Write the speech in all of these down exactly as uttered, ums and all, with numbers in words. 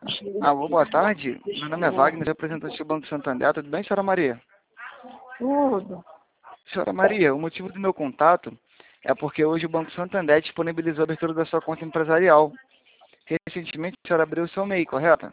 Alô, boa tarde. Meu nome é Wagner, representante do Banco Santander. Tudo bem, senhora Maria? Tudo. Senhora Maria, o motivo do meu contato é porque hoje o Banco Santander disponibilizou a abertura da sua conta empresarial. Recentemente, a senhora abriu o seu M E I, correto?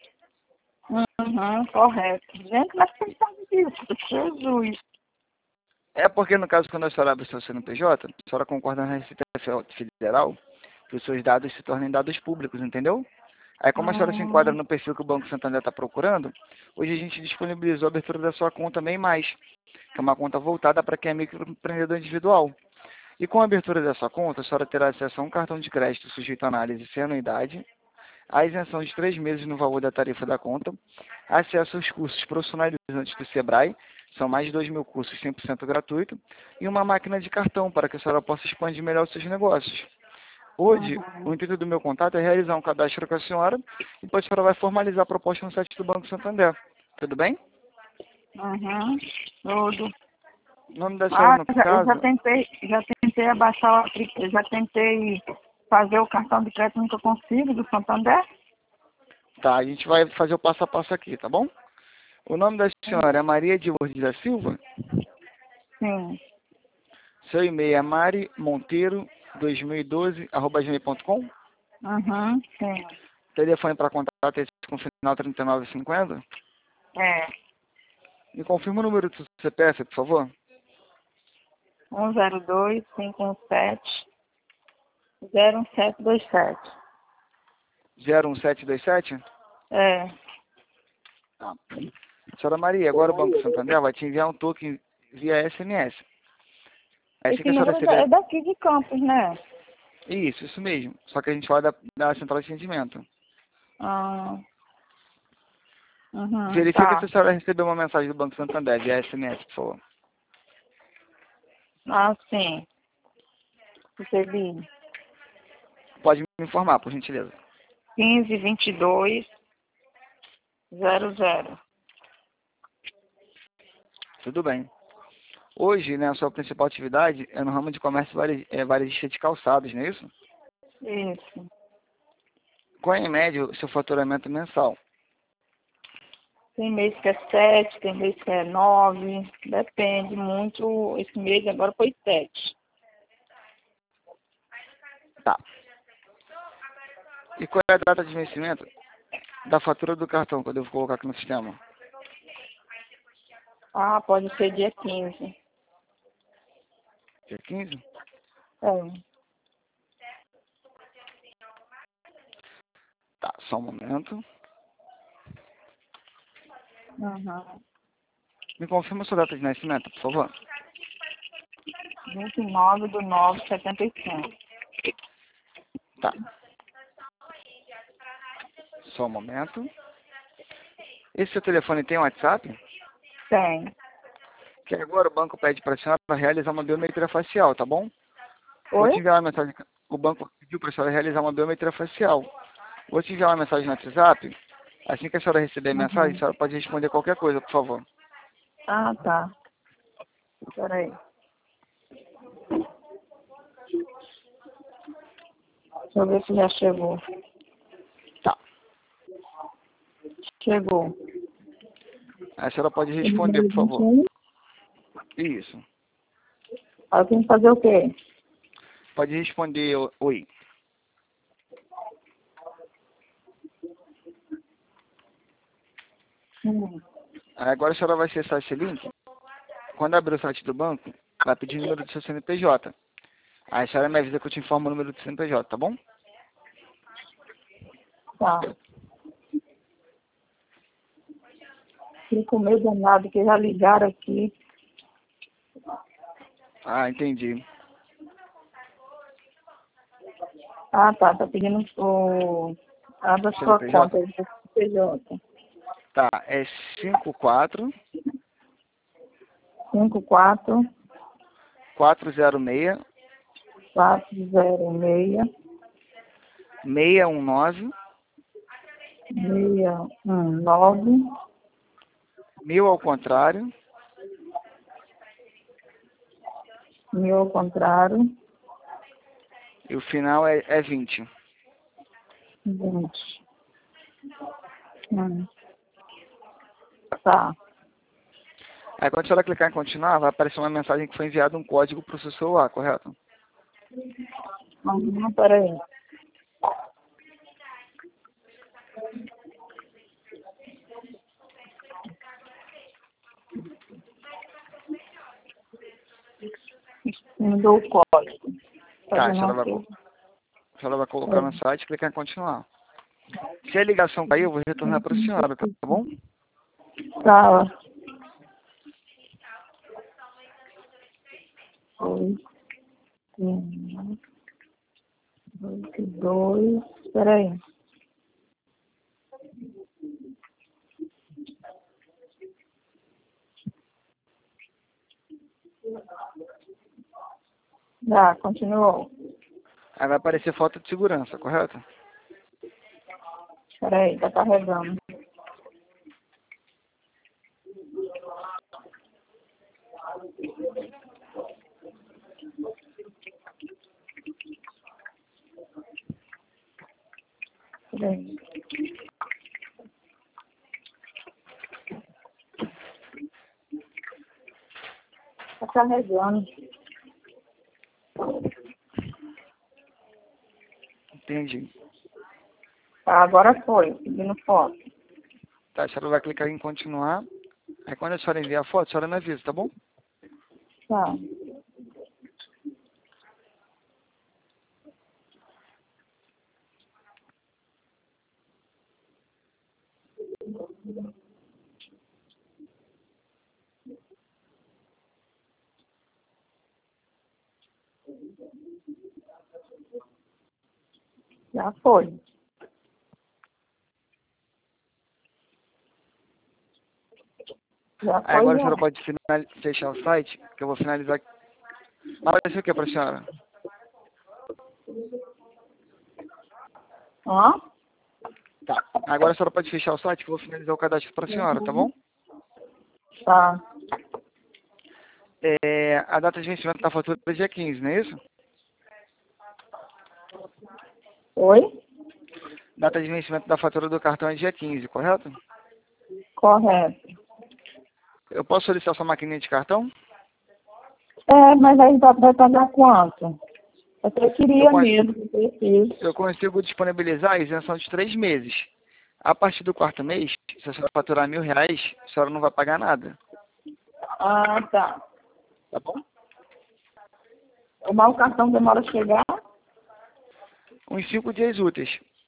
Uhum, correto. Gente, mas quem sabe disso? Jesus. É porque, no caso, quando a senhora abre o seu C N P J, a senhora concorda na Receita Federal que os seus dados se tornem dados públicos, entendeu? Aí, como a senhora se enquadra Hum, no perfil que o Banco Santander está procurando, hoje a gente disponibilizou a abertura da sua conta M E I mais, que é uma conta voltada para quem é microempreendedor individual. E com a abertura dessa conta, a senhora terá acesso a um cartão de crédito sujeito à análise sem anuidade, a isenção de três meses no valor da tarifa da conta, acesso aos cursos profissionalizantes do Sebrae, são mais de dois mil cursos cem por cento gratuito, e uma máquina de cartão para que a senhora possa expandir melhor os seus negócios. Hoje, o uhum, intuito do meu contato é realizar um cadastro com a senhora e depois a senhora vai formalizar a proposta no site do Banco Santander. Tudo bem? uhum, tudo. O nome da senhora, Ah, no já, eu já caso, tentei, já tentei abaixar o aplicativo, já tentei fazer o cartão de crédito, nunca consigo, do Santander. tá, a gente vai fazer o passo a passo aqui, tá bom? O nome da senhora é Maria de Lourdes da Silva. Sim. Seu e-mail é marimonteiro dois mil e doze arroba gmail ponto com. Uhum, sim. Telefone para contato é com final trinta e nove cinquenta. É. Me confirma o número do seu C P F, por favor. um zero dois, cinco um sete, zero um sete dois sete. zero um sete dois sete. É. Tá. Senhora Maria, agora o Banco Santander vai te enviar um token via S M S. Aí assim Esse que a senhora número é da- é receber... daqui de Campos, né? Isso, isso mesmo. Só que a gente vai da, da central de atendimento. Ah, uhum, Verifica se tá. a senhora recebeu uma mensagem do Banco Santander via S M S, por favor. Ah, sim. Recebi. Pode me informar, por gentileza. quinze, vinte e dois, zero zero. Tudo bem. Hoje, né, a sua principal atividade é no ramo de comércio vari- é, varejista de calçados, não é isso? Isso. Qual é, em média, o seu faturamento mensal? Tem mês que é sete, tem mês que é nove. Depende muito. Esse mês agora foi sete. Tá. E qual é a data de vencimento da fatura do cartão que eu devo colocar aqui no sistema? Ah, pode ser dia quinze. Dia quinze? É. Tá, só um momento. Uhum. Me confirma a sua data de nascimento, por favor. vinte e nove do nove, setenta e cinco. Tá, só um momento. Esse seu telefone tem WhatsApp? Tem. Que agora o banco pede para a senhora realizar uma biometria facial, tá bom? Vou Oi? te enviar uma mensagem. O banco pediu para a senhora realizar uma biometria facial. Vou te enviar uma mensagem no WhatsApp. Assim que a senhora receber a mensagem, a Uhum. senhora pode responder qualquer coisa, por favor. Ah, tá. Peraí. Deixa eu ver se já chegou. Tá. Chegou. A senhora pode responder, Número por vinte e favor. um. Isso. Aí eu tenho que fazer o quê? Pode responder o- oi. Hum. Agora a senhora vai acessar esse link. Quando abrir o site do banco, vai pedir o número do seu C N P J. Aí a senhora me avisa que eu te informo o número do C N P J, tá bom? Tá. Fico meio danado que já ligaram aqui. Ah, entendi. Ah, tá. Tá pedindo o... a da sua C N P J? conta aí, do P J. Tá, é cinco quatro cinco quatro quatro zero seis quatro zero seis seis um nove seis um nove mil ao contrário mil ao contrário, e o final é, é vinte. vinte. Hum. Tá. Aí quando a senhora clicar em continuar, vai aparecer uma mensagem que foi enviado um código para o seu celular, correto? Não, peraí. Mudou o código. Tá, a Fazendo senhora vai, ok. co- a senhora vai colocar no site e clicar em continuar. Se a ligação cair, eu vou retornar para a senhora, tá bom? Tá. Oito, um, oito, dois. Peraí. Tá, continuou. Aí vai aparecer foto de segurança, correto? Peraí, tá carregando. Peraí. Tá carregando. Entendi. Tá, agora foi. Seguindo foto. Tá, a senhora vai clicar em continuar. Aí quando a senhora enviar a foto, a senhora me avisa, tá bom? Tá. Já foi. Já Aí foi, agora a já. senhora pode final- fechar o site, que eu vou finalizar. Vai aparecer o que para a senhora? Hã? Tá. Agora a senhora pode fechar o site, que eu vou finalizar o cadastro para a senhora, tá bom? Tá. É, a data de vencimento da fatura é dia quinze, não é isso? Oi? Data de vencimento da fatura do cartão é dia quinze, correto? Correto. Eu posso solicitar sua maquininha de cartão? É, mas aí vai vai pagar quanto? Eu até Eu, queria con- mesmo, preciso. eu consigo disponibilizar a isenção de três meses. A partir do quarto mês, se a senhora faturar mil reais, a senhora não vai pagar nada, Ah, tá. tá bom? Mas o cartão demora a chegar? Uns cinco dias úteis.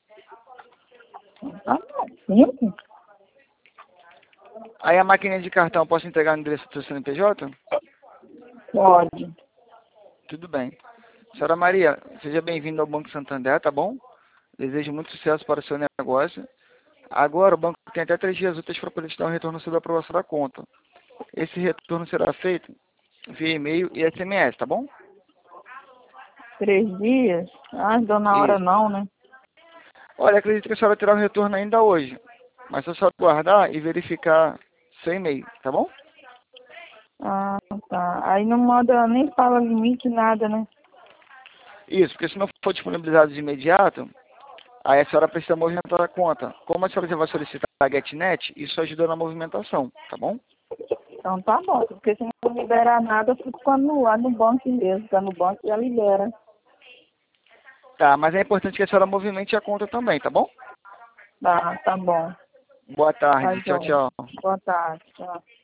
Ah, cinco? Aí a maquininha de cartão, eu posso entregar no endereço do seu C N P J? Pode. Tudo bem. Senhora Maria, seja bem-vinda ao Banco Santander, tá bom? Desejo muito sucesso para o seu negócio. Agora, o banco tem até três dias úteis para poder te dar um retorno sobre a aprovação da conta. Esse retorno será feito via e-mail e S M S, tá bom? Três dias? Ah, não deu na hora Isso. não, né? Olha, acredito que a senhora terá o retorno ainda hoje. Mas é só guardar e verificar seu e-mail, tá bom? Ah, tá. Aí não manda, nem fala limite, nada, né? Isso, porque se não for disponibilizado de imediato, aí a senhora precisa movimentar a conta. Como a senhora já vai solicitar a GetNet, isso ajuda na movimentação, tá bom? Então tá bom, porque se não liberar nada, eu fico no, lá no banco mesmo. Tá no banco já libera. Tá, mas é importante que a senhora movimente a conta também, tá bom? Tá, tá bom. Boa Tá, tarde, tchau, joia. tchau. Boa tarde. Tchau.